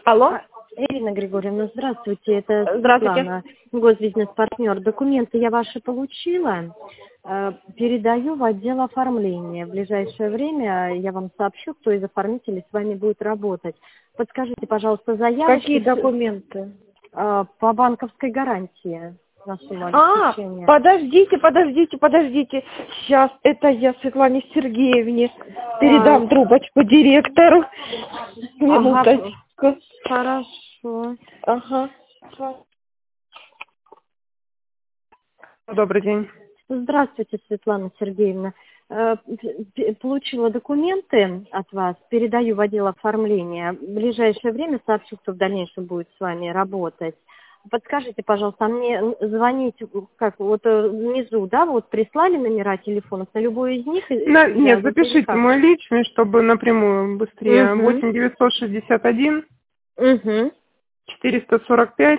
Алло? Ирина Григорьевна, здравствуйте, это Здравствуйте. Светлана, госбизнес-партнер. Документы я ваши получила, передаю в отдел оформления. В ближайшее время я вам сообщу, кто из оформителей с вами будет работать. Подскажите, пожалуйста, заявочки. Какие документы? По банковской гарантии на сумму обеспечения. Подождите. Сейчас это я Светлане Сергеевне передам трубочку директору. Минуточку. Хорошо. Ага. Добрый день. Здравствуйте, Светлана Сергеевна. Получила документы от вас, передаю в отдел оформления. В ближайшее время сообщу, кто в дальнейшем будет с вами работать. Подскажите, пожалуйста, мне звонить, как вот внизу, да, вот прислали номера телефонов, на любой из них? Нет, запишите мой личный, чтобы напрямую быстрее. 8 961 445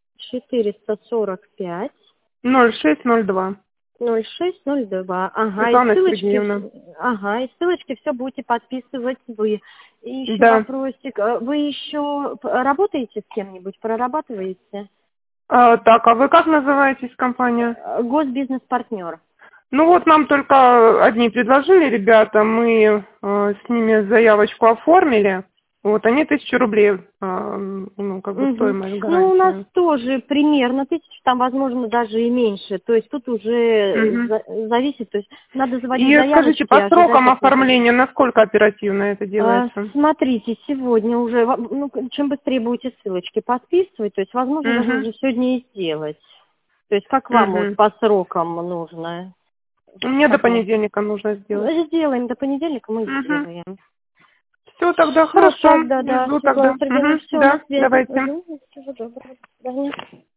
445 0602. 0602. Ага, Светлана Сергеевна. и ссылочки все будете подписывать вы. И еще Да. вопросик. Вы еще работаете с кем-нибудь, прорабатываете? Так, а вы как называетесь, компания? Госбизнес-партнер. Ну вот нам только одни предложили ребята, мы с ними заявочку оформили. Вот, они 1000 рублей, стоимость гарантии. Ну, у нас тоже примерно 1000, там, возможно, даже и меньше. То есть тут уже зависит, то есть надо заводить заявочки. И скажите, по срокам оформления, насколько оперативно это делается? Смотрите, сегодня уже, чем быстрее будете ссылочки подписывать, то есть, возможно, даже уже сегодня и сделать. То есть, как вам вот по срокам нужно? Мне до понедельника нужно сделать. Сделаем, до понедельника мы сделаем. Все, тогда хорошо. Да. Жду тогда. Светлана Сергеевна, все, Да, на связи. давайте. Всего доброго. До свидания.